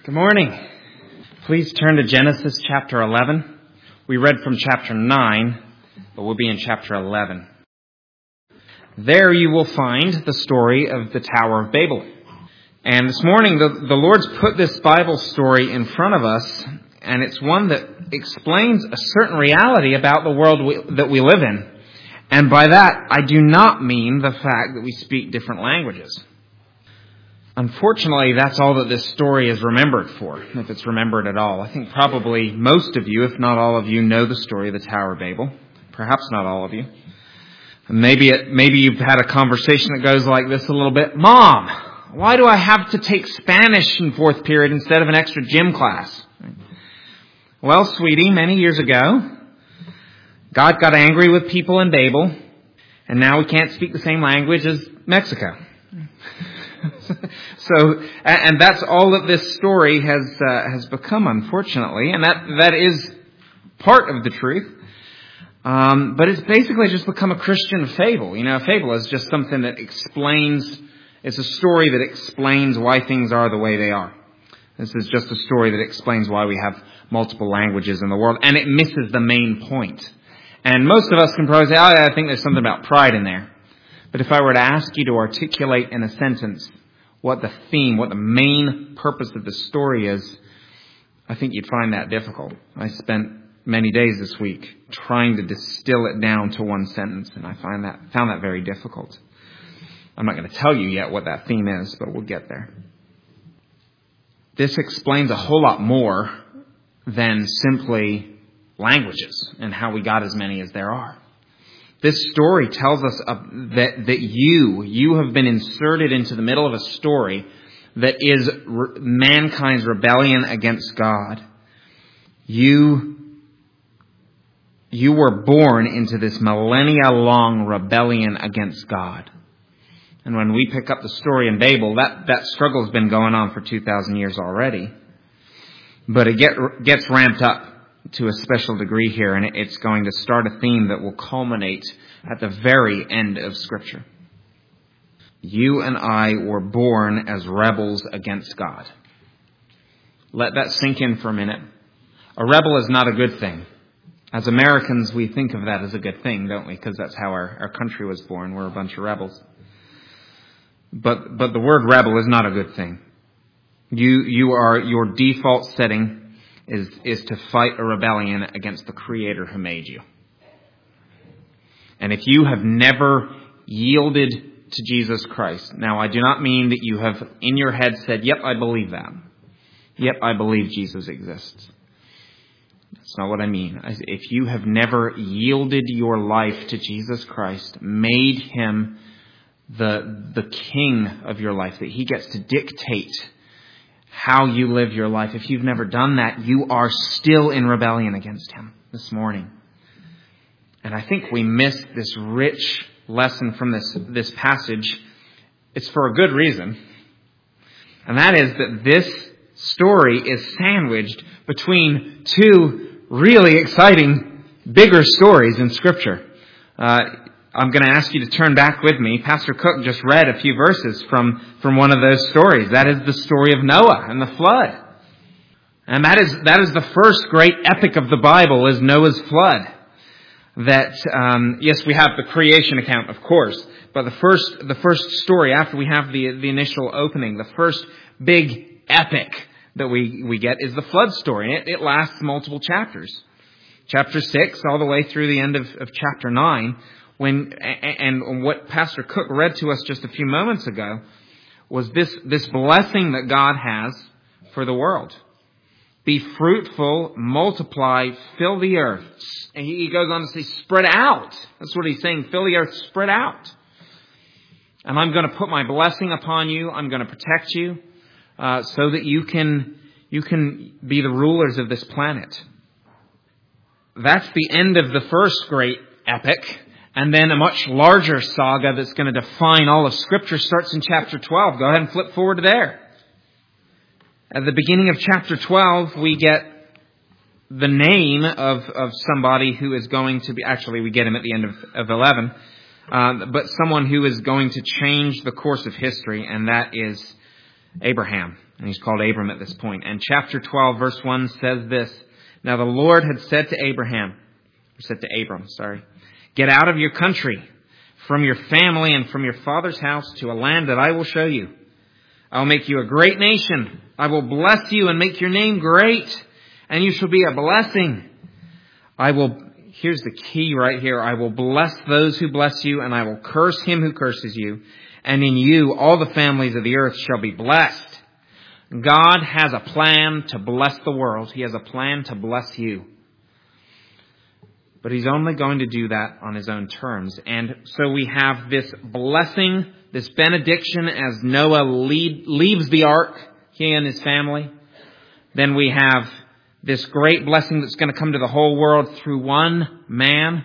Good morning. Please turn to Genesis chapter 11. We read from chapter 9, but we'll be in chapter 11. There you will find the story of the Tower of Babel. And this morning, the Lord's put this Bible story in front of us, and it's one that explains a certain reality about the world that we live in. And by that, I do not mean the fact that we speak different languages. Unfortunately, that's all that this story is remembered for, if it's remembered at all. I think probably most of you, if not all of you, know the story of the Tower of Babel. Perhaps not all of you. Maybe you've had a conversation that goes like this a little bit. Mom, why do I have to take Spanish in fourth period instead of an extra gym class? Well, sweetie, many years ago, God got angry with people in Babel, and now we can't speak the same language as Mexico. And that's all that this story has become, unfortunately, and that is part of the truth. But it's basically just become a Christian fable. You know, a fable is just something that explains. It's a story that explains why things are the way they are. This is just a story that explains why we have multiple languages in the world, and it misses the main point. And most of us can probably say, I think there's something about pride in there. But if I were to ask you to articulate in a sentence what the theme, what the main purpose of the story is, I think you'd find that difficult. I spent many days this week trying to distill it down to one sentence, and I found that very difficult. I'm not going to tell you yet what that theme is, but we'll get there. This explains a whole lot more than simply languages and how we got as many as there are. This story tells us that you have been inserted into the middle of a story that is mankind's rebellion against God. You were born into this millennia-long rebellion against God. And when we pick up the story in Babel, that struggle has been going on for 2,000 years already. But it gets ramped up to a special degree here, and it's going to start a theme that will culminate at the very end of Scripture. You and I were born as rebels against God. Let that sink in for a minute. A rebel is not a good thing. As Americans, we think of that as a good thing, don't we? Because that's how our country was born. We're a bunch of rebels. But the word rebel is not a good thing. Your default setting is to fight a rebellion against the Creator who made you. And if you have never yielded to Jesus Christ, now I do not mean that you have in your head said, yep, I believe that. Yep, I believe Jesus exists. That's not what I mean. If you have never yielded your life to Jesus Christ, made Him the King of your life, that He gets to dictate how you live your life. If you've never done that, you are still in rebellion against Him this morning. And I think we miss this rich lesson from this passage. It's for a good reason. And that is that this story is sandwiched between two really exciting, bigger stories in Scripture. I'm going to ask you to turn back with me. Pastor Cook just read a few verses from one of those stories. That is the story of Noah and the flood. And that is the first great epic of the Bible, is Noah's flood. Yes, we have the creation account, of course, but the first story after we have the initial opening, the first big epic that we get is the flood story. It lasts multiple chapters. Chapter 6 all the way through the end of chapter 9. And what Pastor Cook read to us just a few moments ago was this blessing that God has for the world. Be fruitful, multiply, fill the earth. And he goes on to say, spread out. That's what he's saying. Fill the earth, spread out. And I'm going to put my blessing upon you. I'm going to protect you so that you can be the rulers of this planet. That's the end of the first great epic. And then a much larger saga that's going to define all of Scripture starts in chapter 12. Go ahead and flip forward to there. At the beginning of chapter 12, we get the name of somebody who is going to be... Actually, we get him at the end of 11. But someone who is going to change the course of history, and that is Abraham. And he's called Abram at this point. And chapter 12, verse 1 says this. Now the Lord had said to Abram, get out of your country, from your family and from your father's house to a land that I will show you. I will make you a great nation. I will bless you and make your name great, and you shall be a blessing. Here's the key right here. I will bless those who bless you, and I will curse him who curses you. And in you, all the families of the earth shall be blessed. God has a plan to bless the world. He has a plan to bless you. But he's only going to do that on his own terms. And so we have this blessing, this benediction as Noah leaves the ark, he and his family. Then we have this great blessing that's going to come to the whole world through one man.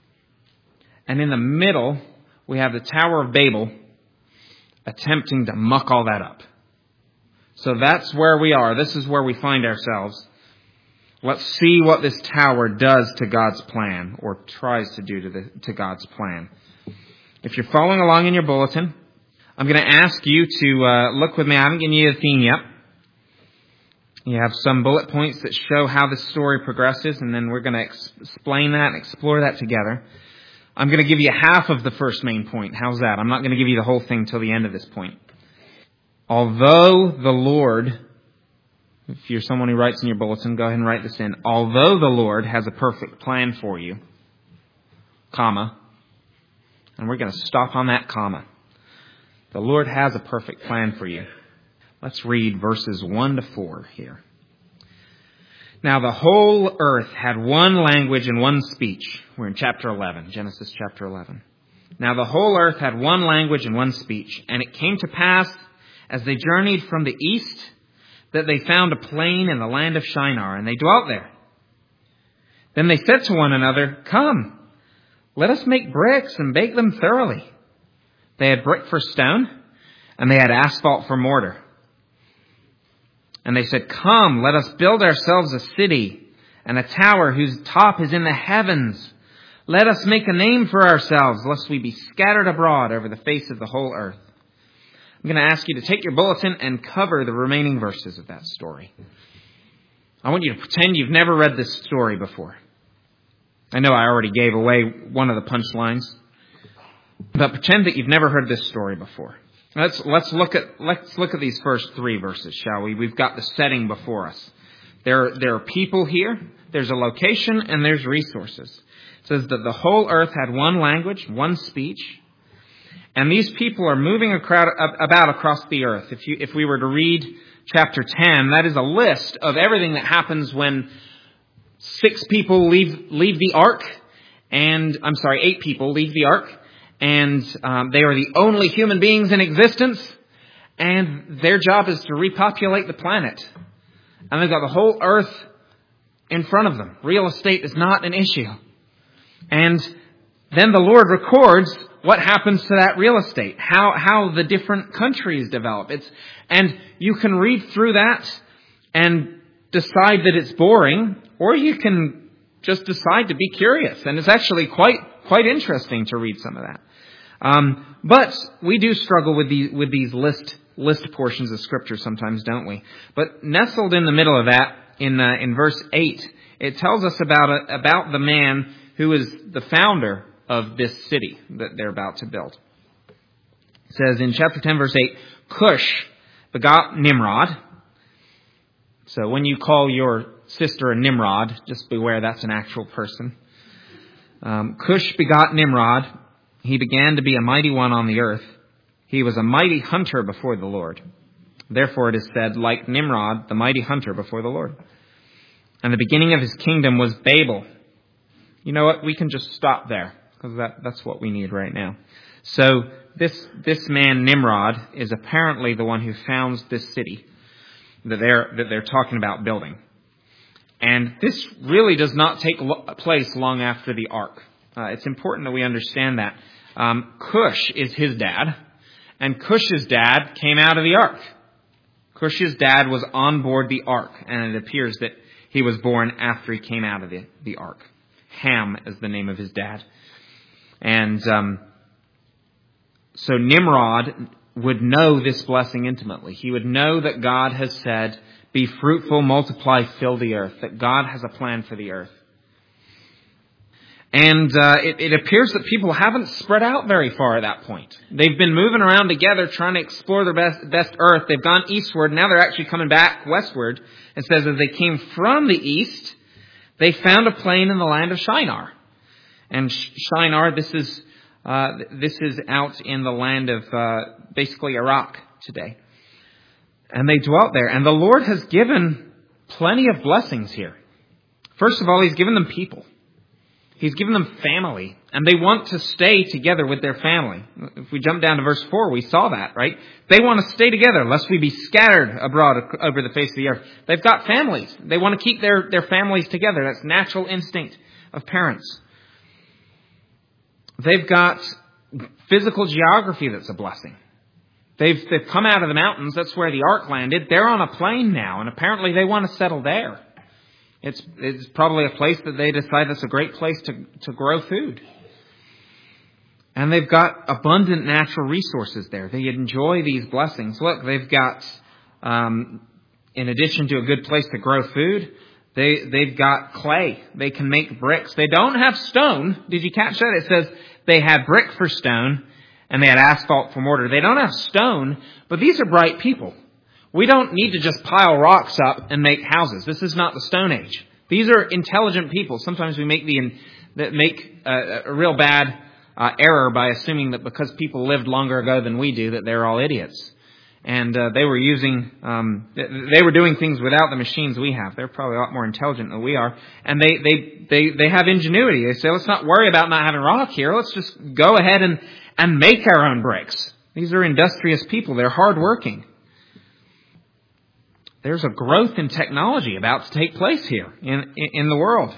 And in the middle, we have the Tower of Babel attempting to muck all that up. So that's where we are. This is where we find ourselves. Let's see what this tower does to God's plan, or tries to do to God's plan. If you're following along in your bulletin, I'm going to ask you to look with me. I haven't given you a theme yet. You have some bullet points that show how this story progresses, and then we're going to explain that and explore that together. I'm going to give you half of the first main point. How's that? I'm not going to give you the whole thing till the end of this point. Although the Lord, if you're someone who writes in your bulletin, go ahead and write this in. Although the Lord has a perfect plan for you, comma, and we're going to stop on that comma. The Lord has a perfect plan for you. Let's read verses 1 to 4 here. Now the whole earth had one language and one speech. We're in chapter 11, Genesis chapter 11. Now the whole earth had one language and one speech. And it came to pass, as they journeyed from the east, that they found a plain in the land of Shinar, and they dwelt there. Then they said to one another, come, let us make bricks and bake them thoroughly. They had brick for stone, and they had asphalt for mortar. And they said, come, let us build ourselves a city and a tower whose top is in the heavens. Let us make a name for ourselves, lest we be scattered abroad over the face of the whole earth. I'm going to ask you to take your bulletin and cover the remaining verses of that story. I want you to pretend you've never read this story before. I know I already gave away one of the punchlines, but pretend that you've never heard this story before. Let's look at these first 3 verses, shall we? We've got the setting before us. There are people here, there's a location, and there's resources. It says that the whole earth had one language, one speech, and these people are moving about across the earth. If we were to read chapter 10, that is a list of everything that happens when 8 people leave the ark, and they are the only human beings in existence, and their job is to repopulate the planet. And they've got the whole earth in front of them. Real estate is not an issue. And then the Lord records what happens to that real estate, how the different countries develop. And you can read through that and decide that it's boring, or you can just decide to be curious. And it's actually quite interesting to read some of that. But we do struggle with these list portions of Scripture sometimes, don't we? But nestled in the middle of that, in verse 8, it tells us about the man who is the founder of this city that they're about to build. It says in chapter 10, verse 8, Cush begot Nimrod. So when you call your sister a Nimrod, just beware that's an actual person. Cush begot Nimrod. He began to be a mighty one on the earth. He was a mighty hunter before the Lord. Therefore it is said, like Nimrod, the mighty hunter before the Lord. And the beginning of his kingdom was Babel. You know what? We can just stop there, because that's what we need right now. So this man Nimrod is apparently the one who founds this city that they're talking about building. And this really does not take place long after the ark. It's important that we understand that. Cush is his dad, and Cush's dad came out of the ark. Cush's dad was on board the ark, and it appears that he was born after he came out of the ark. Ham is the name of his dad. And so Nimrod would know this blessing intimately. He would know that God has said, be fruitful, multiply, fill the earth, that God has a plan for the earth. And it appears that people haven't spread out very far at that point. They've been moving around together trying to explore the best earth. They've gone eastward. Now they're actually coming back westward. It says as they came from the east, they found a plain in the land of Shinar. And Shinar, this is out in the land of basically Iraq today. And they dwelt there. And the Lord has given plenty of blessings here. First of all, He's given them people. He's given them family, and they want to stay together with their family. If we jump down to verse 4, we saw that, right? They want to stay together, lest we be scattered abroad over the face of the earth. They've got families. They want to keep their families together. That's natural instinct of parents. They've got physical geography that's a blessing. They've come out of the mountains. That's where the ark landed. They're on a plain now, and apparently they want to settle there. It's probably a place that they decide that's a great place to grow food. And they've got abundant natural resources there. They enjoy these blessings. Look, they've got, in addition to a good place to grow food, they've got clay. They can make bricks. They don't have stone. Did you catch that? It says they had brick for stone and they had asphalt for mortar. They don't have stone, but these are bright people. We don't need to just pile rocks up and make houses. This is not the Stone Age. These are intelligent people. Sometimes we make a real bad error by assuming that because people lived longer ago than we do, that they're all idiots. And they were doing things without the machines we have. They're probably a lot more intelligent than we are. And they have ingenuity. They say, let's not worry about not having rock here. Let's just go ahead and make our own bricks. These are industrious people. They're hardworking. There's a growth in technology about to take place here in the world.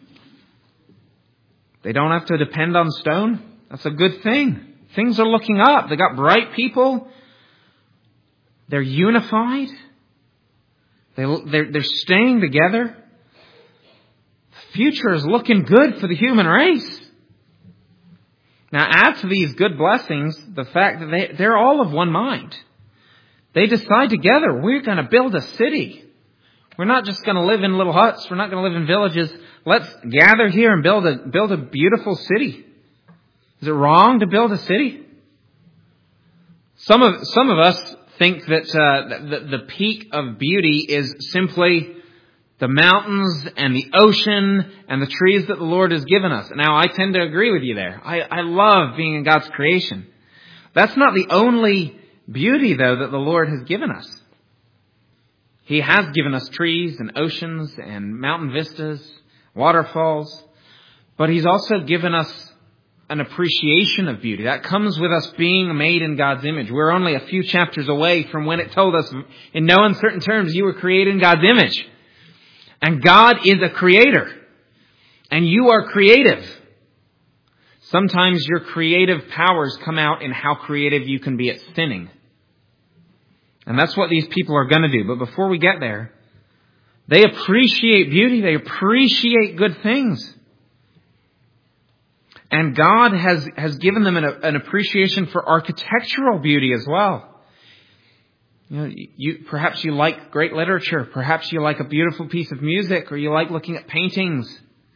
They don't have to depend on stone. That's a good thing. Things are looking up. They got bright people. They're unified. They're staying together. The future is looking good for the human race. Now, add to these good blessings the fact that they're all of one mind. They decide together, we're going to build a city. We're not just going to live in little huts. We're not going to live in villages. Let's gather here and build a beautiful city. Is it wrong to build a city? Some of us think that the peak of beauty is simply the mountains and the ocean and the trees that the Lord has given us. Now, I tend to agree with you there. I love being in God's creation. That's not the only beauty, though, that the Lord has given us. He has given us trees and oceans and mountain vistas, waterfalls, but He's also given us an appreciation of beauty. That comes with us being made in God's image. We're only a few chapters away from when it told us, in no uncertain terms, you were created in God's image. And God is a creator. And you are creative. Sometimes your creative powers come out in how creative you can be at sinning. And that's what these people are going to do. But before we get there, they appreciate beauty. They appreciate good things. And God has given them an appreciation for architectural beauty as well. Perhaps you like great literature. Perhaps you like a beautiful piece of music, or you like looking at paintings.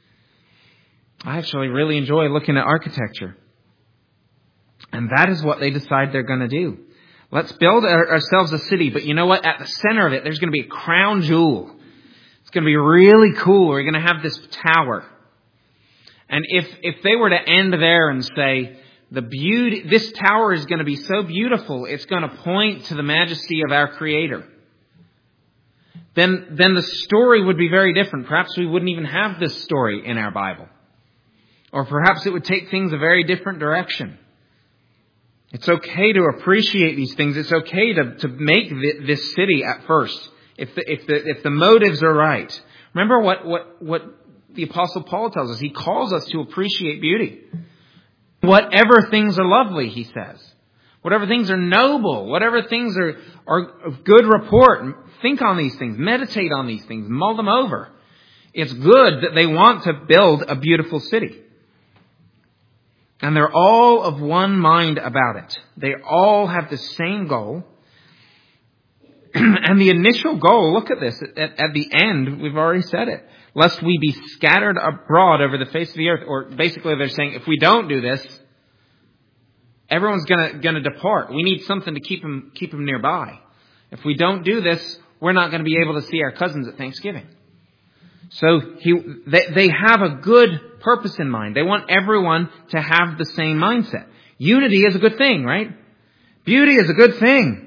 I actually really enjoy looking at architecture. And that is what they decide they're going to do. Let's build ourselves a city. But you know what? At the center of it, there's going to be a crown jewel. It's going to be really cool. We're going to have this tower. And if they were to end there and say, this tower is going to be so beautiful, it's going to point to the majesty of our Creator, then the story would be very different. Perhaps we wouldn't even have this story in our Bible. Or perhaps it would take things a very different direction. It's okay to appreciate these things. It's okay to make this city at first, if the motives are right. Remember what the Apostle Paul tells us. He calls us to appreciate beauty. Whatever things are lovely, he says. Whatever things are noble. Whatever things are of good report. Think on these things. Meditate on these things. Mull them over. It's good that they want to build a beautiful city. And they're all of one mind about it. They all have the same goal. And the initial goal, look at this, at the end, we've already said it. Lest we be scattered abroad over the face of the earth. Or basically they're saying, if we don't do this, everyone's gonna depart. We need something to keep them nearby. If we don't do this, we're not going to be able to see our cousins at Thanksgiving. So they have a good purpose in mind. They want everyone to have the same mindset. Unity is a good thing, right? Beauty is a good thing.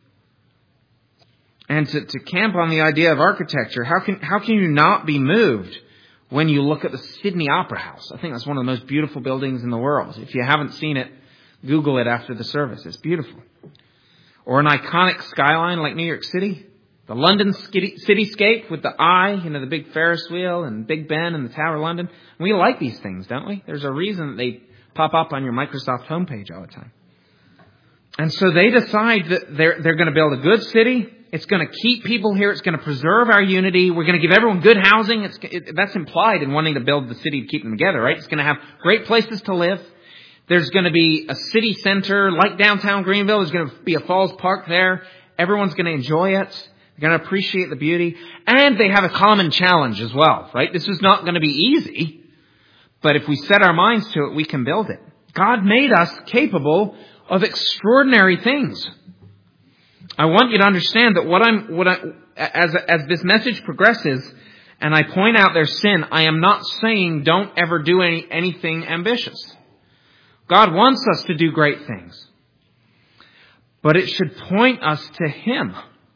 And to camp on the idea of architecture, how can you not be moved when you look at the Sydney Opera House? I think that's one of the most beautiful buildings in the world. If you haven't seen it, Google it after the service. It's beautiful. Or an iconic skyline like New York City. The London cityscape with the eye, the big Ferris wheel and Big Ben and the Tower of London. We like these things, don't we? There's a reason that they pop up on your Microsoft homepage all the time. And so they decide that they're going to build a good city. It's going to keep people here. It's going to preserve our unity. We're going to give everyone good housing. That's implied in wanting to build the city to keep them together, right? It's going to have great places to live. There's going to be a city center like downtown Greenville. There's going to be a Falls Park there. Everyone's going to enjoy it. They're going to appreciate the beauty. And they have a common challenge as well, right? This is not going to be easy. But if we set our minds to it, we can build it. God made us capable of extraordinary things. I want you to understand that as this message progresses and I point out their sin, I am not saying don't ever do anything ambitious. God wants us to do great things. But it should point us to Him.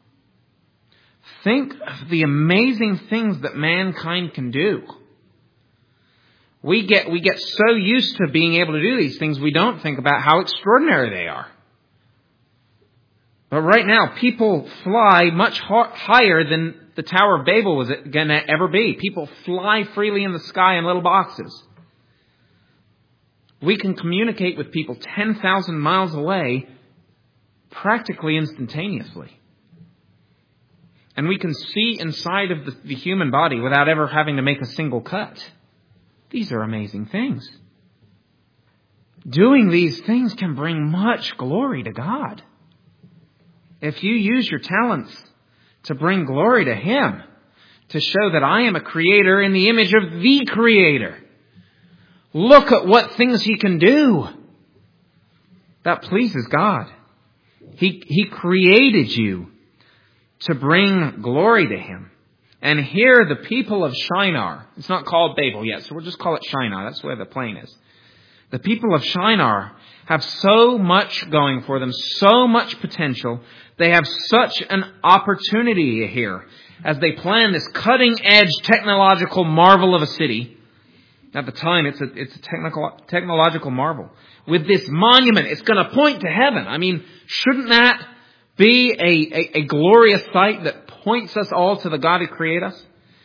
Think of the amazing things that mankind can do. We get so used to being able to do these things, we don't think about how extraordinary they are. But right now, people fly much higher than the Tower of Babel was going to ever be. People fly freely in the sky in little boxes. We can communicate with people 10,000 miles away practically instantaneously. And we can see inside of the human body without ever having to make a single cut. These are amazing things. Doing these things can bring much glory to God. If you use your talents to bring glory to Him, to show that I am a creator in the image of the Creator, look at what things He can do. That pleases God. He created you to bring glory to Him. And here the people of Shinar, it's not called Babel yet, so we'll just call it Shinar. That's where the plane is. The people of Shinar have so much going for them, so much potential. They have such an opportunity here as they plan this cutting-edge technological marvel of a city. At the time, it's a technological marvel. With this monument, it's going to point to heaven. I mean, shouldn't that be a glorious sight that points us all to the God who created us?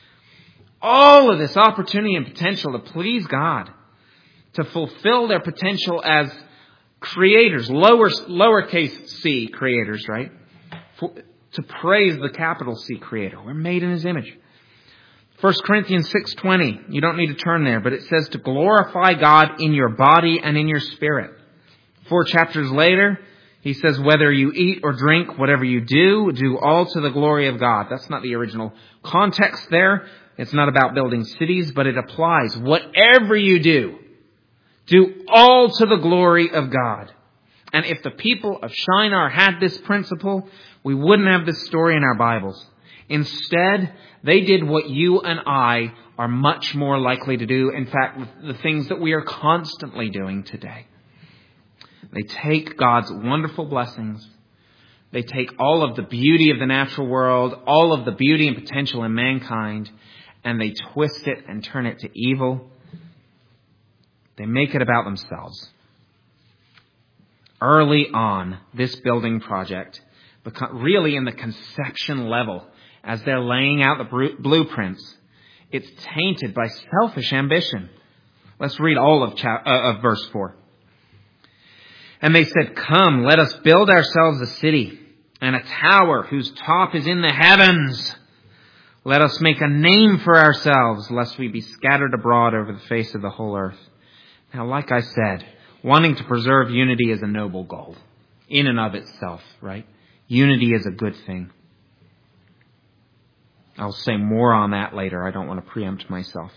All of this opportunity and potential to please God, to fulfill their potential as creators, lowercase c creators, right? To praise the capital C Creator. We're made in His image. 1 Corinthians 6:20. You don't need to turn there, but it says to glorify God in your body and in your spirit. 4 chapters later, he says, whether you eat or drink, whatever you do, do all to the glory of God. That's not the original context there. It's not about building cities, but it applies. Whatever you do, do all to the glory of God. And if the people of Shinar had this principle, we wouldn't have this story in our Bibles. Instead, they did what you and I are much more likely to do. In fact, the things that we are constantly doing today. They take God's wonderful blessings. They take all of the beauty of the natural world, all of the beauty and potential in mankind, and they twist it and turn it to evil. They make it about themselves. Early on, this building project, really in the conception level, as they're laying out the blueprints, it's tainted by selfish ambition. Let's read all of verse 4. And they said, come, let us build ourselves a city and a tower whose top is in the heavens. Let us make a name for ourselves, lest we be scattered abroad over the face of the whole earth. Now, like I said, Wanting to preserve unity is a noble goal in and of itself, right? Unity is a good thing. I'll say more on that later. I don't want to preempt myself.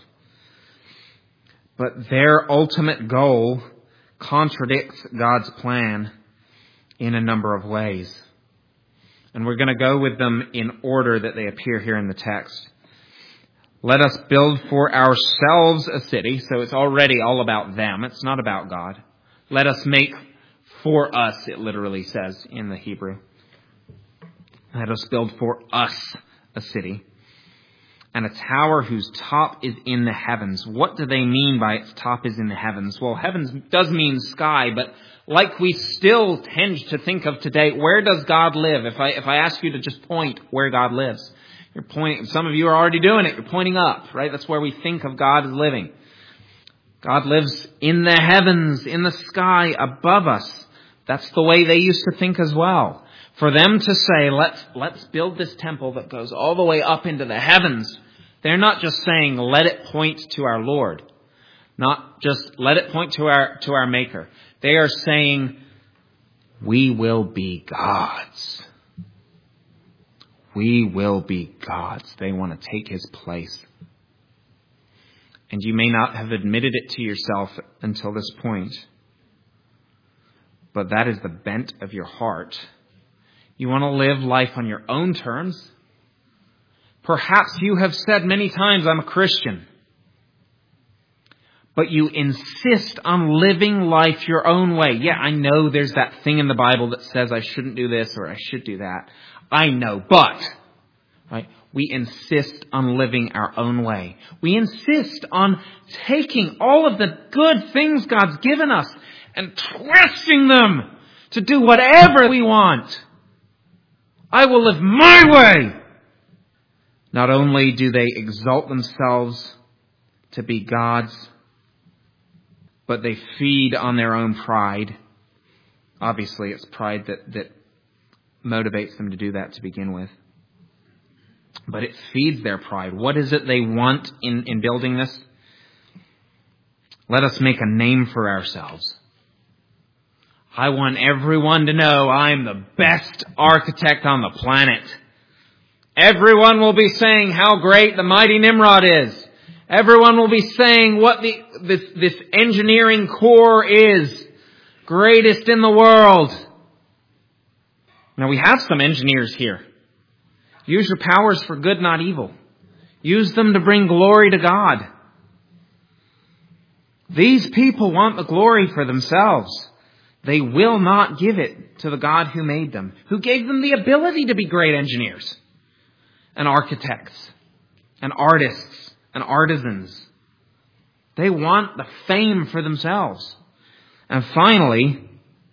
But their ultimate goal contradicts God's plan in a number of ways. And we're going to go with them in order that they appear here in the text. Let us build for ourselves a city. So it's already all about them. It's not about God. Let us make for us, it literally says in the Hebrew. Let us build for us a city, and a tower whose top is in the heavens. What do they mean by its top is in the heavens? Well, heavens does mean sky, but like we still tend to think of today, where does God live? If I ask you to just point where God lives, you're pointing. Some of you are already doing it. You're pointing up, right? That's where we think of God as living. God lives in the heavens, in the sky above us. That's the way they used to think as well. For them to say, let's build this temple that goes all the way up into the heavens, they're not just saying, let it point to our Lord. Not just let it point to our Maker. They are saying, we will be gods. We will be gods. They want to take his place. And you may not have admitted it to yourself until this point, but that is the bent of your heart. You want to live life on your own terms. Perhaps you have said many times, I'm a Christian. But you insist on living life your own way. Yeah, I know there's that thing in the Bible that says I shouldn't do this or I should do that. I know, but right, we insist on living our own way. We insist on taking all of the good things God's given us and twisting them to do whatever we want. I will live my way. Not only do they exalt themselves to be gods, but they feed on their own pride. Obviously, it's pride that motivates them to do that to begin with. But it feeds their pride. What is it they want in building this? Let us make a name for ourselves. I want everyone to know I'm the best architect on the planet. Everyone will be saying how great the mighty Nimrod is. Everyone will be saying what this engineering core is. Greatest in the world. Now we have some engineers here. Use your powers for good, not evil. Use them to bring glory to God. These people want the glory for themselves. They will not give it to the God who made them, who gave them the ability to be great engineers and architects and artists and artisans. They want the fame for themselves. And finally,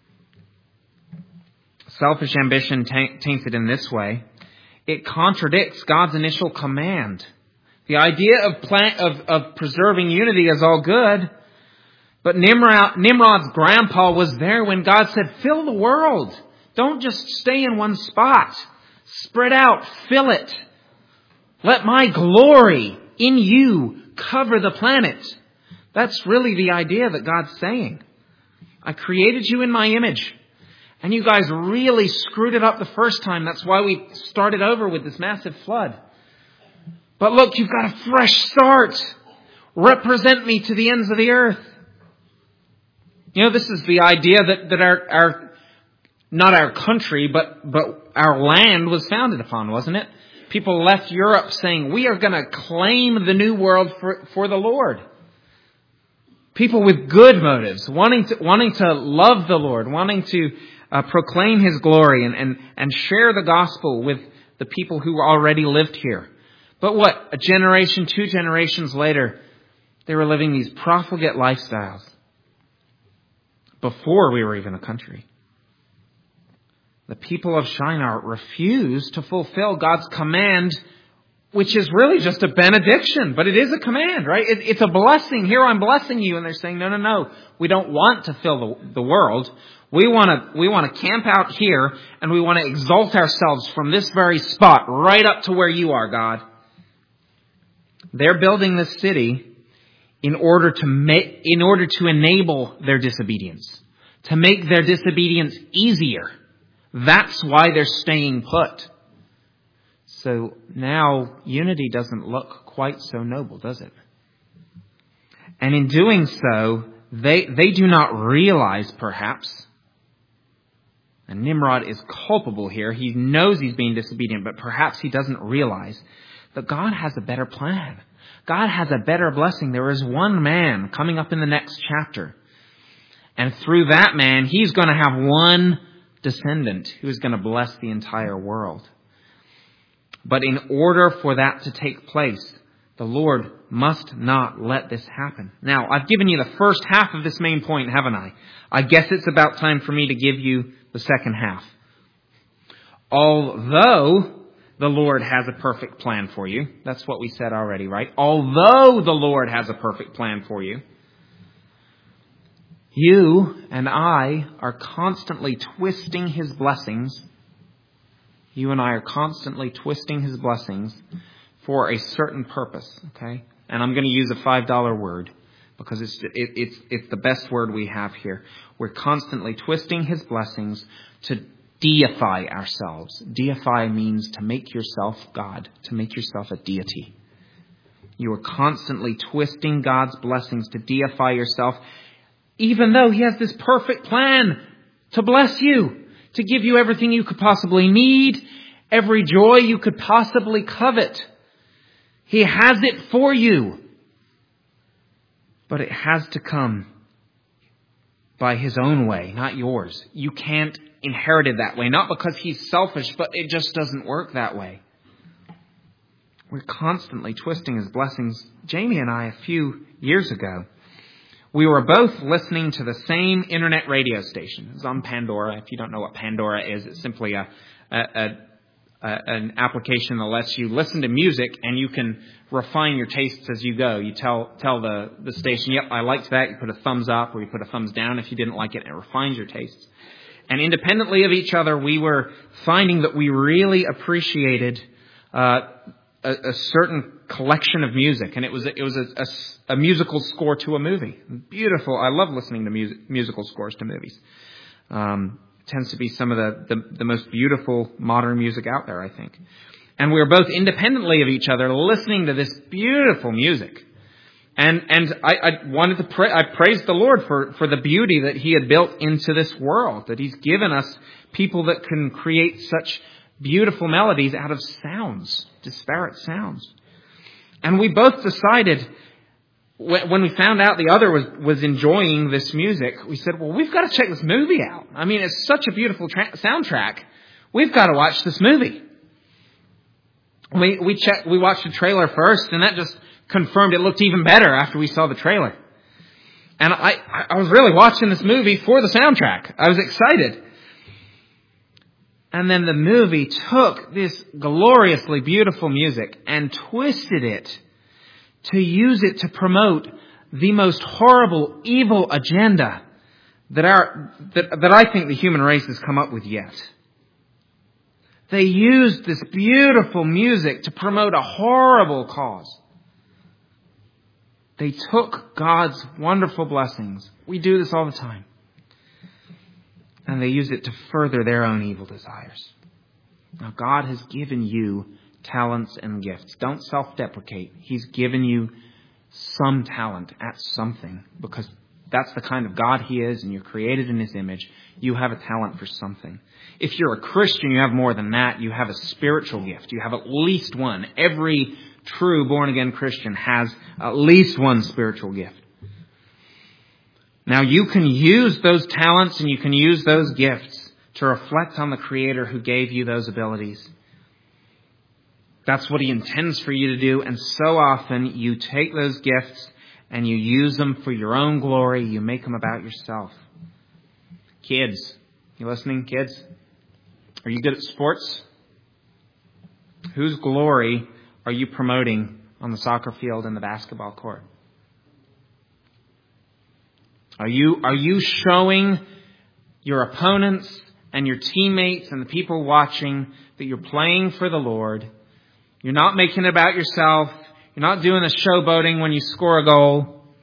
selfish ambition tainted in this way, it contradicts God's initial command. The idea of preserving unity is all good, but Nimrod's grandpa was there when God said, fill the world. Don't just stay in one spot. Spread out, fill it. Let my glory in you cover the planet. That's really the idea that God's saying. I created you in my image. And you guys really screwed it up the first time. That's why we started over with this massive flood. But look, you've got a fresh start. Represent me to the ends of the earth. You know, this is the idea that our not our country, but our land was founded upon, wasn't it? People left Europe saying, we are going to claim the new world for the Lord. People with good motives, wanting to love the Lord, wanting to proclaim his glory and share the gospel with the people who already lived here. But what? A generation, 2 generations later, they were living these profligate lifestyles before we were even a country. The people of Shinar refused to fulfill God's command, which is really just a benediction, but it is a command, right? It's a blessing. Here I'm blessing you. And they're saying, no. We don't want to fill the world. We want to camp out here and we want to exalt ourselves from this very spot right up to where you are, God. They're building this city in order to enable their disobedience, to make their disobedience easier. That's why they're staying put. So now unity doesn't look quite so noble, does it? And in doing so, they do not realize, perhaps, and Nimrod is culpable here. He knows he's being disobedient, but perhaps he doesn't realize that God has a better plan. God has a better blessing. There is one man coming up in the next chapter. And through that man, he's going to have one descendant who is going to bless the entire world. But in order for that to take place, the Lord must not let this happen. Now, I've given you the first half of this main point, haven't I? I guess it's about time for me to give you the second half. Although the Lord has a perfect plan for you. That's what we said already, right? Although the Lord has a perfect plan for you, you and I are constantly twisting His blessings. You and I are constantly twisting His blessings for a certain purpose, okay? And I'm going to use a $5 word because it's the best word we have here. We're constantly twisting His blessings to deify ourselves. Deify means to make yourself God, to make yourself a deity. You are constantly twisting God's blessings to deify yourself, even though He has this perfect plan to bless you, to give you everything you could possibly need, every joy you could possibly covet. He has it for you. But it has to come by His own way, not yours. You can't inherit it that way. Not because He's selfish, but it just doesn't work that way. We're constantly twisting His blessings. Jamie and I, a few years ago, we were both listening to the same internet radio station. It was on Pandora. If you don't know what Pandora is, it's simply an application that lets you listen to music and you can refine your tastes as you go. You tell the station, yep, I liked that. You put a thumbs up or you put a thumbs down if you didn't like it. It refines your tastes. And independently of each other, we were finding that we really appreciated a certain collection of music, and it was a musical score to a movie. Beautiful. I love listening to musical scores to movies. Tends to be some of the most beautiful modern music out there, I think. And we were both independently of each other listening to this beautiful music. And I wanted to I praised the Lord for the beauty that He had built into this world, that He's given us people that can create such beautiful melodies out of sounds, disparate sounds. And we both decided, when we found out the other was enjoying this music, we said, well, we've got to check this movie out. I mean, it's such a beautiful soundtrack. We've got to watch this movie. We watched the trailer first, and that just confirmed it looked even better after we saw the trailer. And I was really watching this movie for the soundtrack. I was excited. And then the movie took this gloriously beautiful music and twisted it to use it to promote the most horrible, evil agenda that I think the human race has come up with yet. They used this beautiful music to promote a horrible cause. They took God's wonderful blessings. We do this all the time. And they use it to further their own evil desires. Now, God has given you talents and gifts. Don't self-deprecate. He's given you some talent at something because that's the kind of God He is, and you're created in His image. You have a talent for something. If you're a Christian, you have more than that. You have a spiritual gift. You have at least one. Every true born-again Christian has at least one spiritual gift. Now, you can use those talents and you can use those gifts to reflect on the Creator who gave you those abilities. That's what He intends for you to do. And so often you take those gifts and you use them for your own glory. You make them about yourself. Kids, you listening, kids? Are you good at sports? Whose glory are you promoting on the soccer field and the basketball court? Are you showing your opponents and your teammates and the people watching that you're playing for the Lord? You're not making it about yourself. You're not doing the showboating when you score a goal.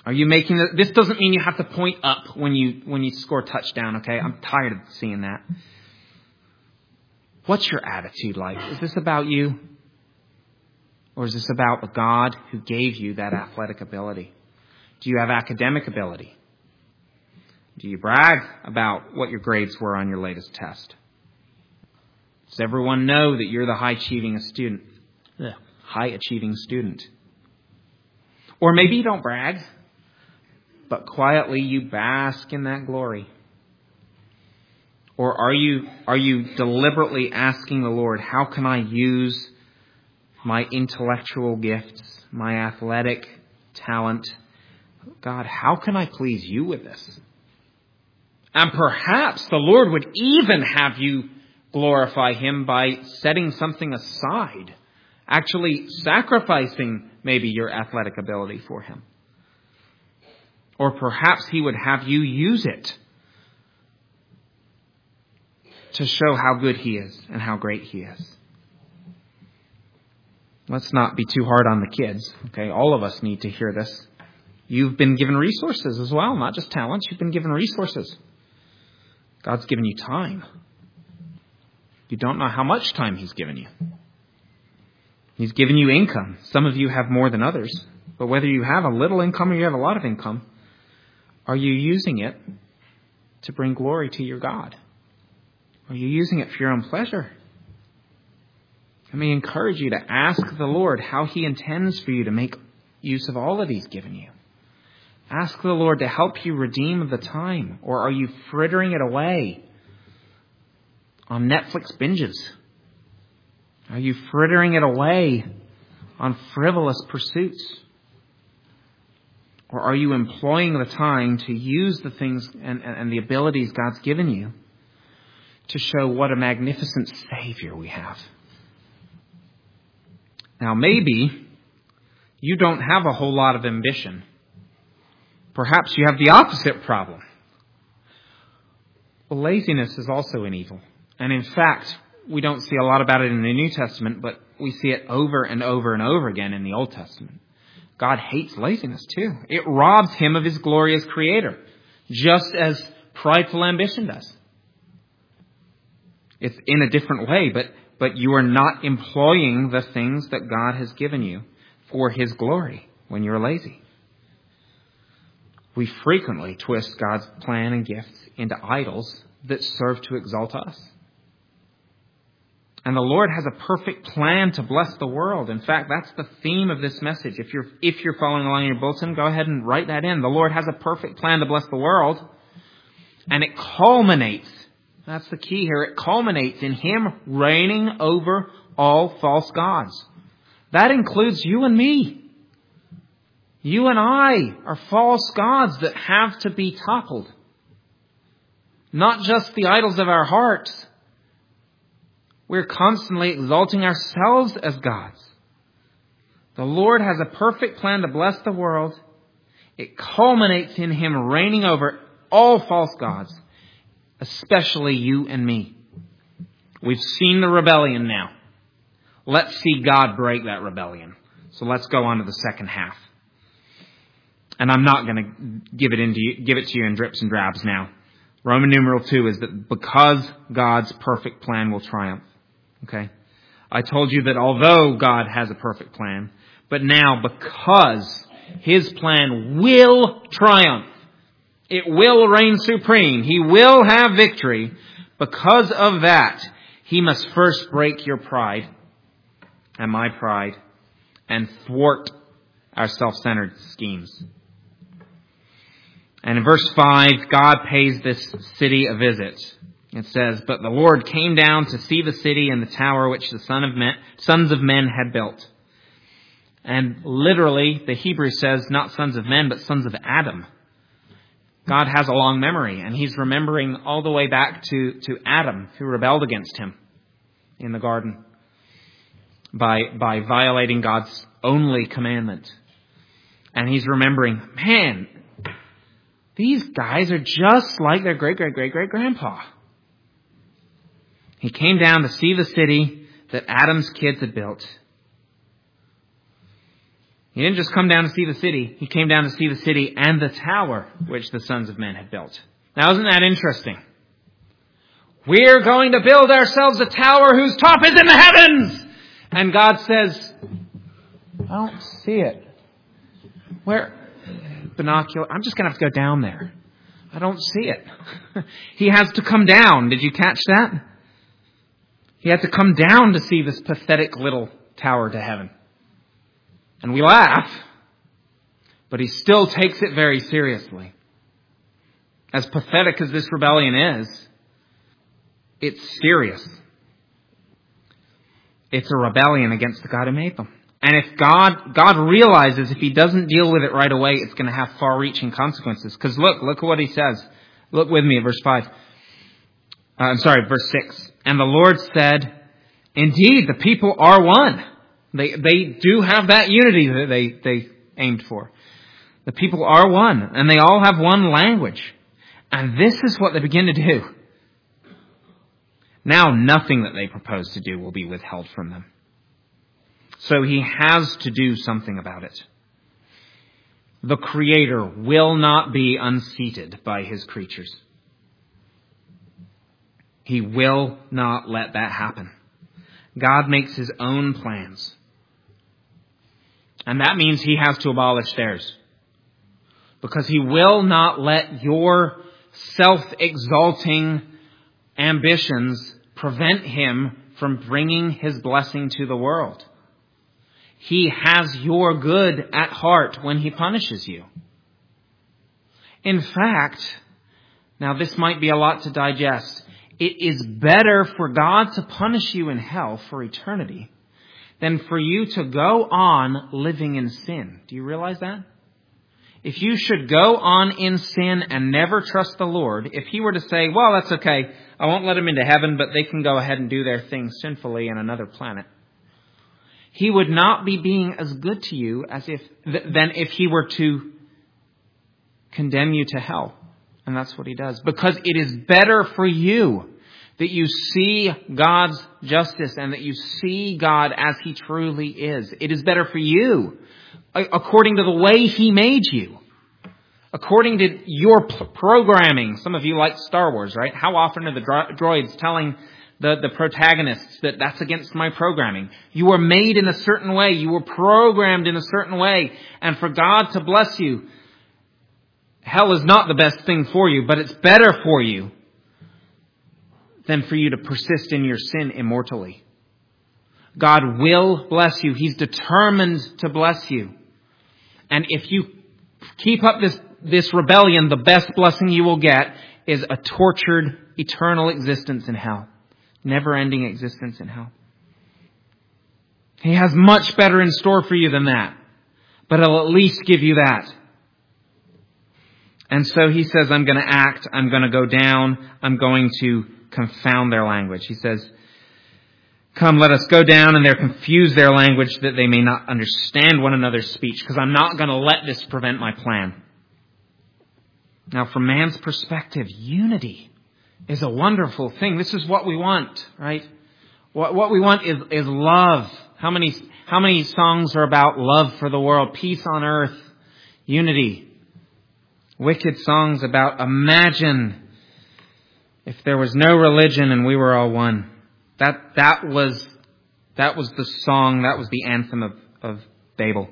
Are you making this doesn't mean you have to point up when you score a touchdown, okay? I'm tired of seeing that. What's your attitude like? Is this about you? Or is this about the God who gave you that athletic ability? Do you have academic ability? Do you brag about what your grades were on your latest test? Does everyone know that you're the high-achieving student? Or maybe you don't brag, but quietly you bask in that glory. Or are you deliberately asking the Lord, how can I use my intellectual gifts, my athletic talent? God, how can I please you with this? And perhaps the Lord would even have you glorify Him by setting something aside, actually sacrificing maybe your athletic ability for Him. Or perhaps He would have you use it to show how good He is and how great He is. Let's not be too hard on the kids, okay? All of us need to hear this. You've been given resources as well, not just talents. You've been given resources. God's given you time. You don't know how much time He's given you. He's given you income. Some of you have more than others. But whether you have a little income or you have a lot of income, are you using it to bring glory to your God? Are you using it for your own pleasure? Let me encourage you to ask the Lord how He intends for you to make use of all that He's given you. Ask the Lord to help you redeem the time. Or are you frittering it away on Netflix binges? Are you frittering it away on frivolous pursuits? Or are you employing the time to use the things and the abilities God's given you to show what a magnificent Savior we have? Now, maybe you don't have a whole lot of ambition. Perhaps you have the opposite problem. Well, laziness is also an evil. And in fact, we don't see a lot about it in the New Testament, but we see it over and over and over again in the Old Testament. God hates laziness too. It robs Him of His glory as Creator, just as prideful ambition does. It's in a different way, but you are not employing the things that God has given you for His glory when you're lazy. We frequently twist God's plan and gifts into idols that serve to exalt us. And the Lord has a perfect plan to bless the world. In fact, that's the theme of this message. If you're following along in your bulletin, go ahead and write that in. The Lord has a perfect plan to bless the world. And it culminates, that's the key here, it culminates in Him reigning over all false gods. That includes you and me. You and I are false gods that have to be toppled. Not just the idols of our hearts. We're constantly exalting ourselves as gods. The Lord has a perfect plan to bless the world. It culminates in Him reigning over all false gods, especially you and me. We've seen the rebellion now. Let's see God break that rebellion. So let's go on to the second half. And I'm not going to give it to you in drips and drabs now. Roman numeral 2 is that because God's perfect plan will triumph. Okay? I told you that although God has a perfect plan, but now because His plan will triumph, it will reign supreme, He will have victory, because of that, He must first break your pride and my pride and thwart our self-centered schemes. And in verse 5, God pays this city a visit. It says, "But the Lord came down to see the city and the tower which the sons of men had built." And literally, the Hebrew says, not sons of men, but sons of Adam. God has a long memory, and He's remembering all the way back to Adam, who rebelled against Him in the garden by violating God's only commandment. And He's remembering, man, these guys are just like their great-great-great-great-grandpa. He came down to see the city that Adam's kids had built. He didn't just come down to see the city. He came down to see the city and the tower which the sons of men had built. Now, isn't that interesting? We're going to build ourselves a tower whose top is in the heavens. And God says, I don't see it. Where? Binocular. I'm just going to have to go down there. I don't see it. He has to come down. Did you catch that? He had to come down to see this pathetic little tower to heaven. And we laugh, but he still takes it very seriously. As pathetic as this rebellion is, it's serious. It's a rebellion against the God who made them. And if God realizes if he doesn't deal with it right away, it's going to have far-reaching consequences. Because look at what he says. Look with me at verse 5. Verse 6. And the Lord said, indeed, the people are one. They do have that unity that they aimed for. The people are one, and they all have one language. And this is what they begin to do. Now nothing that they propose to do will be withheld from them. So he has to do something about it. The Creator will not be unseated by his creatures. He will not let that happen. God makes his own plans. And that means he has to abolish theirs. Because he will not let your self-exalting ambitions prevent him from bringing his blessing to the world. He has your good at heart when he punishes you. In fact, now this might be a lot to digest. It is better for God to punish you in hell for eternity than for you to go on living in sin. Do you realize that? If you should go on in sin and never trust the Lord, if he were to say, well, that's okay, I won't let them into heaven, but they can go ahead and do their thing sinfully in another planet, he would not be being as good to you than if he were to condemn you to hell. And that's what he does. Because it is better for you that you see God's justice and that you see God as he truly is. It is better for you according to the way he made you. According to your programming. Some of you like Star Wars, right? How often are the droids telling the protagonists that that's against my programming? You were made in a certain way. You were programmed in a certain way. And for God to bless you, hell is not the best thing for you, but it's better for you than for you to persist in your sin immortally. God will bless you. He's determined to bless you. And if you keep up this rebellion, the best blessing you will get is a tortured, eternal existence in hell. Never-ending existence in hell. He has much better in store for you than that. But he'll at least give you that. And so he says, I'm going to act, I'm going to go down, I'm going to confound their language. He says, come, let us go down, and they're confuse their language that they may not understand one another's speech, because I'm not going to let this prevent my plan. Now, from man's perspective, unity is a wonderful thing. This is what we want, right? What we want is love. How many songs are about love for the world, peace on earth, unity? Wicked songs about imagine if there was no religion and we were all one. That was the song, that was the anthem of Babel.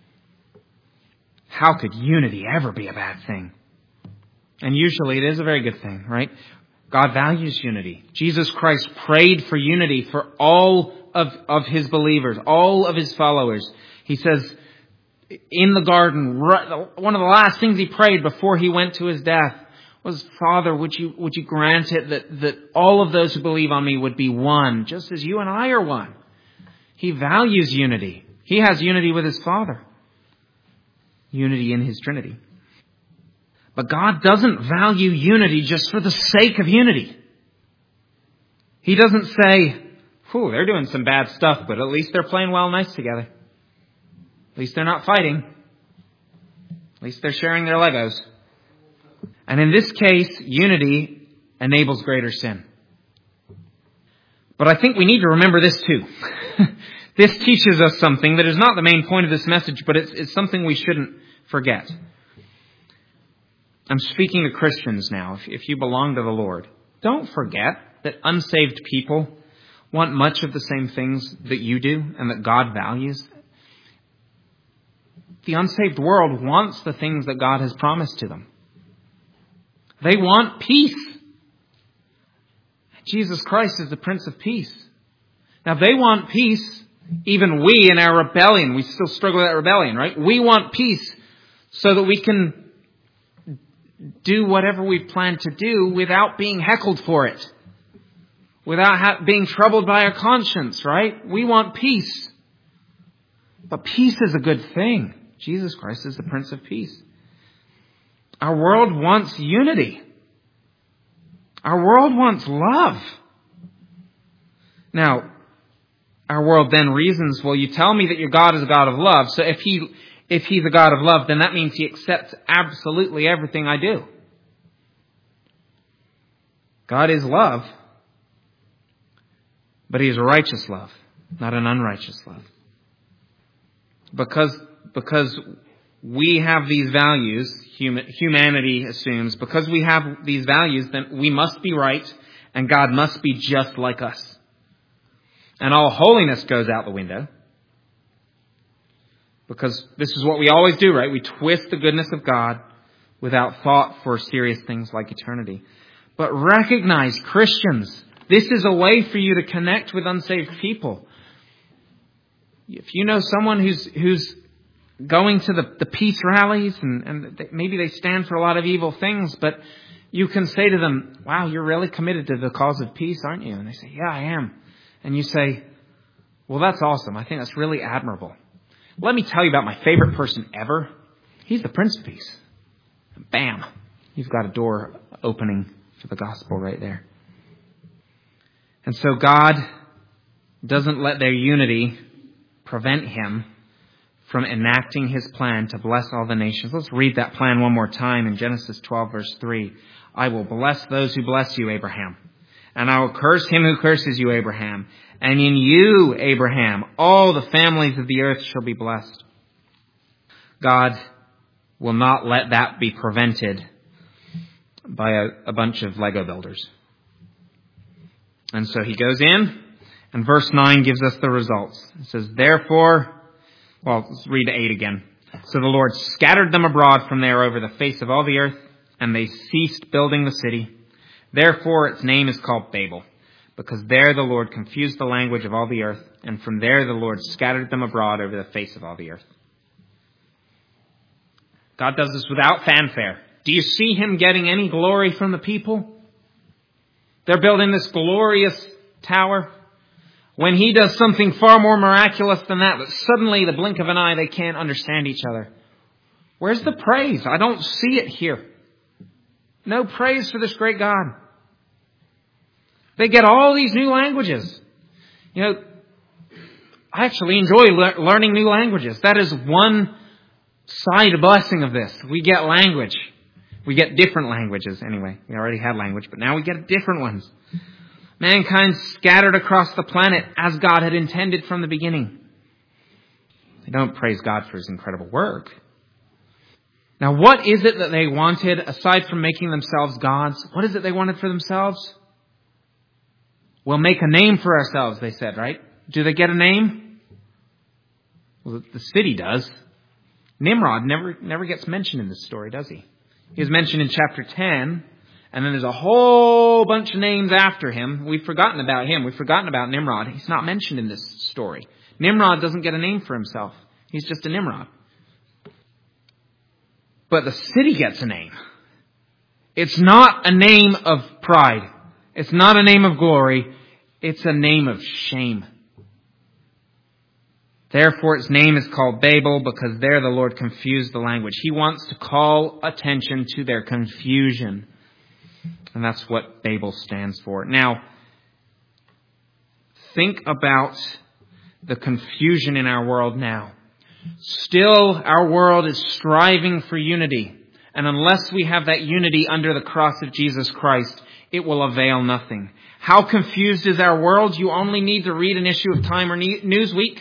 How could unity ever be a bad thing? And usually it is a very good thing, right? God values unity. Jesus Christ prayed for unity for all of his believers, all of his followers. He says in the garden, one of the last things he prayed before he went to his death was, Father, would you grant it that all of those who believe on me would be one, just as you and I are one. He values unity. He has unity with his Father. Unity in his Trinity. But God doesn't value unity just for the sake of unity. He doesn't say, they're doing some bad stuff, but at least they're playing well nice together. At least they're not fighting. At least they're sharing their Legos. And in this case, unity enables greater sin. But I think we need to remember this too. This teaches us something that is not the main point of this message, but it's something we shouldn't forget. I'm speaking to Christians now. If you belong to the Lord, don't forget that unsaved people want much of the same things that you do and that God values. The unsaved world wants the things that God has promised to them. They want peace. Jesus Christ is the Prince of Peace. Now, they want peace. Even we, in our rebellion, we still struggle with that rebellion, right? We want peace so that we can do whatever we've planned to do without being heckled for it, without being troubled by our conscience, right? We want peace. But peace is a good thing. Jesus Christ is the Prince of Peace. Our world wants unity. Our world wants love. Now, our world then reasons, well, you tell me that your God is a God of love, so if He's a God of love, then that means He accepts absolutely everything I do. God is love, but He is a righteous love, not an unrighteous love. Because we have these values, humanity assumes, because we have these values, then we must be right, and God must be just like us. And all holiness goes out the window. Because this is what we always do, right? We twist the goodness of God without thought for serious things like eternity. But recognize, Christians, this is a way for you to connect with unsaved people. If you know someone who's going to the peace rallies and maybe they stand for a lot of evil things, but you can say to them, wow, you're really committed to the cause of peace, aren't you? And they say, yeah, I am. And you say, well, that's awesome. I think that's really admirable. Let me tell you about my favorite person ever. He's the Prince of Peace. Bam. You've got a door opening for the gospel right there. And so God doesn't let their unity prevent Him from enacting His plan to bless all the nations. Let's read that plan one more time in Genesis 12, verse 3. I will bless those who bless you, Abraham. And I will curse him who curses you, Abraham. And in you, Abraham, all the families of the earth shall be blessed. God will not let that be prevented by a bunch of Lego builders. And so He goes in, and verse 9 gives us the results. It says, therefore, well, let's read 8 again. So the Lord scattered them abroad from there over the face of all the earth, and they ceased building the city. Therefore, its name is called Babel, because there the Lord confused the language of all the earth, and from there the Lord scattered them abroad over the face of all the earth. God does this without fanfare. Do you see Him getting any glory from the people? They're building this glorious tower. When He does something far more miraculous than that, but suddenly, the blink of an eye, they can't understand each other. Where's the praise? I don't see it here. No praise for this great God. They get all these new languages. You know, I actually enjoy learning new languages. That is one side blessing of this. We get language. We get different languages anyway. We already had language, but now we get different ones. Mankind scattered across the planet as God had intended from the beginning. They don't praise God for His incredible work. Now, what is it that they wanted aside from making themselves gods? What is it they wanted for themselves? We'll make a name for ourselves, they said, right? Do they get a name? Well, the city does. Nimrod never gets mentioned in this story, does he? He was mentioned in chapter 10, and then there's a whole bunch of names after him. We've forgotten about him. We've forgotten about Nimrod. He's not mentioned in this story. Nimrod doesn't get a name for himself. He's just a Nimrod. But the city gets a name. It's not a name of pride. It's not a name of glory. It's a name of shame. Therefore, its name is called Babel, because there the Lord confused the language. He wants to call attention to their confusion. And that's what Babel stands for. Now, think about the confusion in our world now. Still, our world is striving for unity. And unless we have that unity under the cross of Jesus Christ, it will avail nothing. How confused is our world? You only need to read an issue of Time or Newsweek.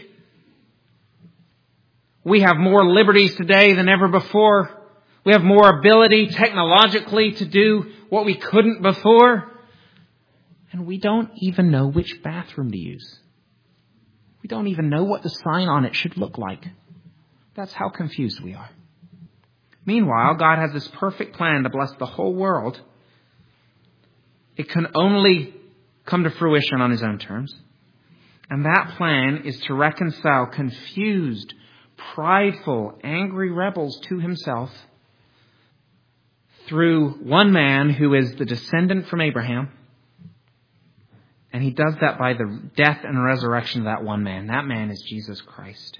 We have more liberties today than ever before. We have more ability technologically to do what we couldn't before. And we don't even know which bathroom to use. We don't even know what the sign on it should look like. That's how confused we are. Meanwhile, God has this perfect plan to bless the whole world. It can only come to fruition on His own terms. And that plan is to reconcile confused, prideful, angry rebels to Himself through one man who is the descendant from Abraham. And He does that by the death and resurrection of that one man. That man is Jesus Christ.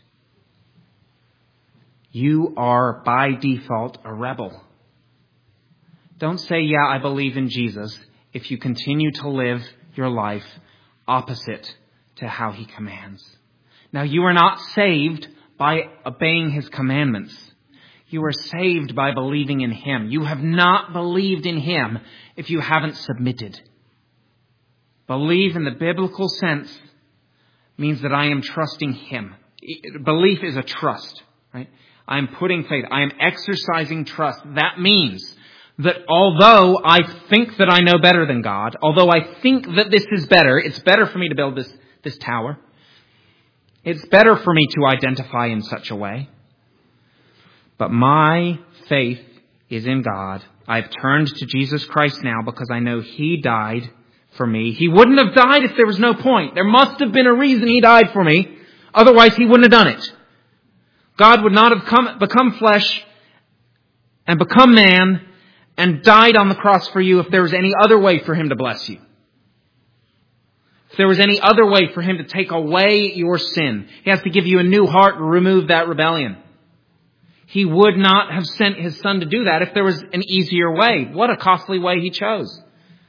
You are by default a rebel. Don't say, yeah, I believe in Jesus, if you continue to live your life opposite to how He commands. Now, you are not saved by obeying His commandments. You are saved by believing in Him. You have not believed in Him if you haven't submitted. Believe in the biblical sense means that I am trusting Him. Belief is a trust, right? I am putting faith. I am exercising trust. That means that although I think that I know better than God, although I think that this is better, it's better for me to build this tower. It's better for me to identify in such a way. But my faith is in God. I've turned to Jesus Christ now because I know He died for me. He wouldn't have died if there was no point. There must have been a reason He died for me. Otherwise, He wouldn't have done it. God would not have become flesh and become man and died on the cross for you if there was any other way for Him to bless you. If there was any other way for Him to take away your sin. He has to give you a new heart and remove that rebellion. He would not have sent His Son to do that if there was an easier way. What a costly way He chose.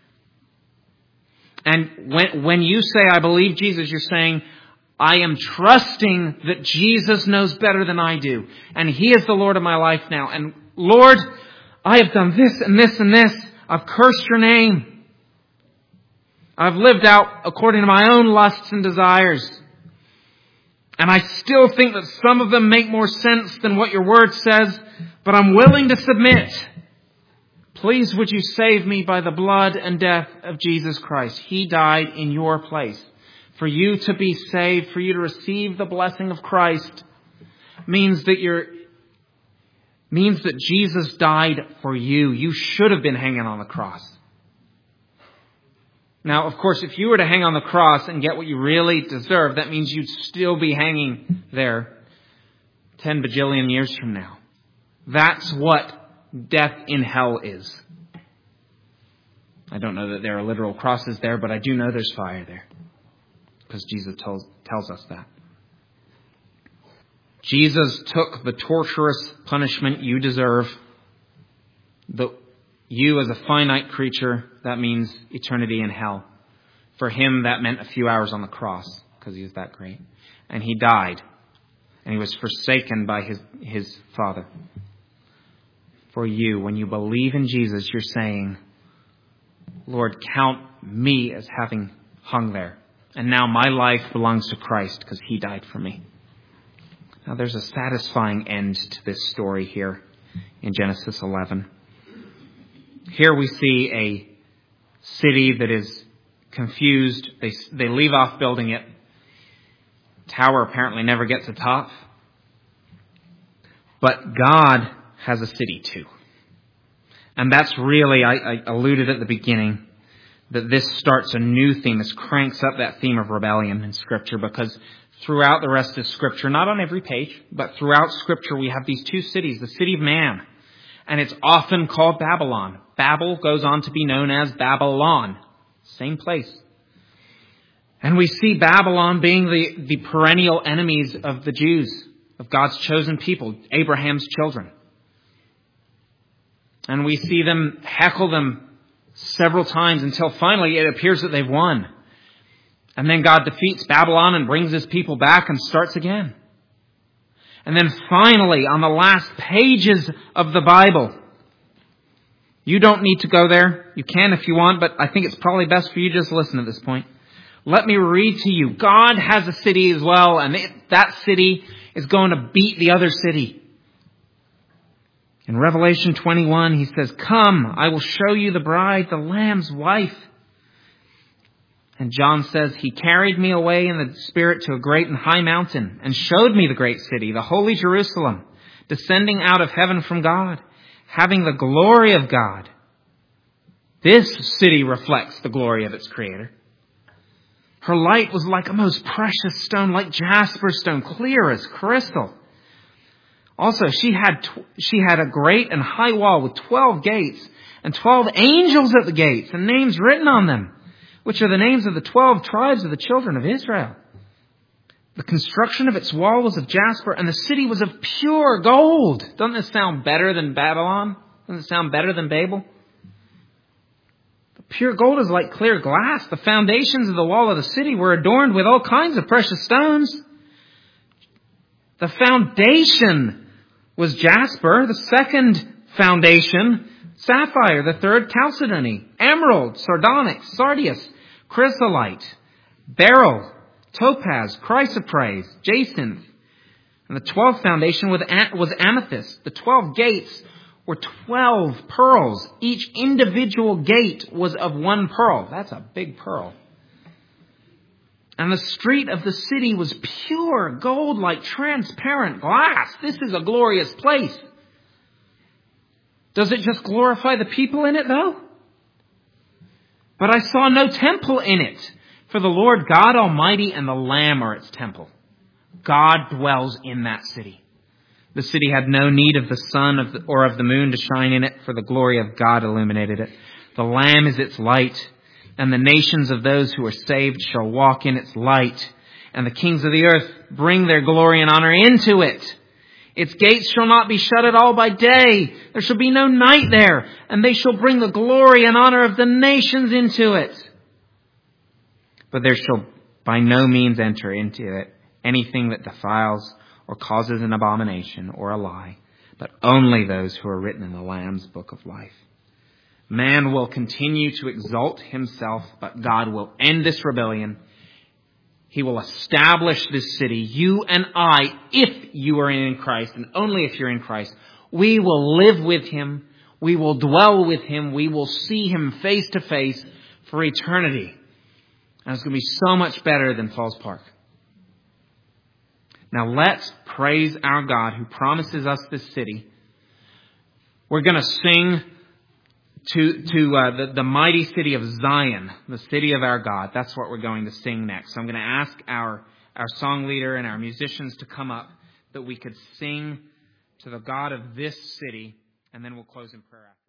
And when you say, I believe Jesus, you're saying, I am trusting that Jesus knows better than I do. And He is the Lord of my life now. And Lord, I have done this and this and this. I've cursed Your name. I've lived out according to my own lusts and desires. And I still think that some of them make more sense than what Your word says. But I'm willing to submit. Please would You save me by the blood and death of Jesus Christ. He died in Your place. For you to be saved, for you to receive the blessing of Christ, means that Jesus died for you. You should have been hanging on the cross. Now, of course, if you were to hang on the cross and get what you really deserve, that means you'd still be hanging there 10 bajillion years from now. That's what death in hell is. I don't know that there are literal crosses there, but I do know there's fire there. Because Jesus tells us that. Jesus took the torturous punishment you deserve. You as a finite creature, that means eternity in hell. For Him, that meant a few hours on the cross, because He was that great. And He died. And He was forsaken by His Father. For you, when you believe in Jesus, you're saying, Lord, count me as having hung there. And now my life belongs to Christ because He died for me. Now there's a satisfying end to this story here in Genesis 11. Here we see a city that is confused. They leave off building it. Tower apparently never gets a top. But God has a city too. And that's really, I alluded at the beginning, that this starts a new theme. This cranks up that theme of rebellion in Scripture, because throughout the rest of Scripture, not on every page, but throughout Scripture, we have these two cities, the city of man, and it's often called Babylon. Babel goes on to be known as Babylon. Same place. And we see Babylon being the perennial enemies of the Jews, of God's chosen people, Abraham's children. And we see them heckle them several times until finally it appears that they've won. And then God defeats Babylon and brings His people back and starts again. And then finally, on the last pages of the Bible, You don't need to go there. You can if you want, but I think it's probably best for you to just listen at this point. Let me read to you. God has a city as well, and that city is going to beat the other city. In Revelation 21, he says, "Come, I will show you the bride, the Lamb's wife." And John says, "He carried me away in the Spirit to a great and high mountain and showed me the great city, the holy Jerusalem, descending out of heaven from God, having the glory of God." This city reflects the glory of its Creator. Her light was like a most precious stone, like jasper stone, clear as crystal. Also, she had a great and high wall with 12 gates and 12 angels at the gates and names written on them, which are the names of the 12 tribes of the children of Israel. The construction of its wall was of jasper, and the city was of pure gold. Doesn't this sound better than Babylon? Doesn't it sound better than Babel? The pure gold is like clear glass. The foundations of the wall of the city were adorned with all kinds of precious stones. The foundation was jasper. The second foundation, sapphire. The third, chalcedony, emerald, sardonyx, sardius, chrysolite, beryl, topaz, chrysoprase, jacinth. And the 12th foundation was amethyst. The 12 gates were 12 pearls. Each individual gate was of one pearl. That's a big pearl. And the street of the city was pure gold like transparent glass. This is a glorious place. Does it just glorify the people in it, though? But I saw no temple in it, for the Lord God Almighty and the Lamb are its temple. God dwells in that city. The city had no need of the sun or of the moon to shine in it, for the glory of God illuminated it. The Lamb is its light, and the nations of those who are saved shall walk in its light. And the kings of the earth bring their glory and honor into it. Its gates shall not be shut at all by day. There shall be no night there, and they shall bring the glory and honor of the nations into it. But there shall by no means enter into it anything that defiles or causes an abomination or a lie, but only those who are written in the Lamb's book of life. Man will continue to exalt himself, but God will end this rebellion. He will establish this city. You and I, if you are in Christ, and only if you're in Christ, we will live with him. We will dwell with him. We will see him face to face for eternity. And it's going to be so much better than Falls Park. Now let's praise our God who promises us this city. We're going to sing to the mighty city of Zion, the city of our God. That's what we're going to sing next. So I'm going to ask our song leader and our musicians to come up that we could sing to the God of this city, and then we'll close in prayer.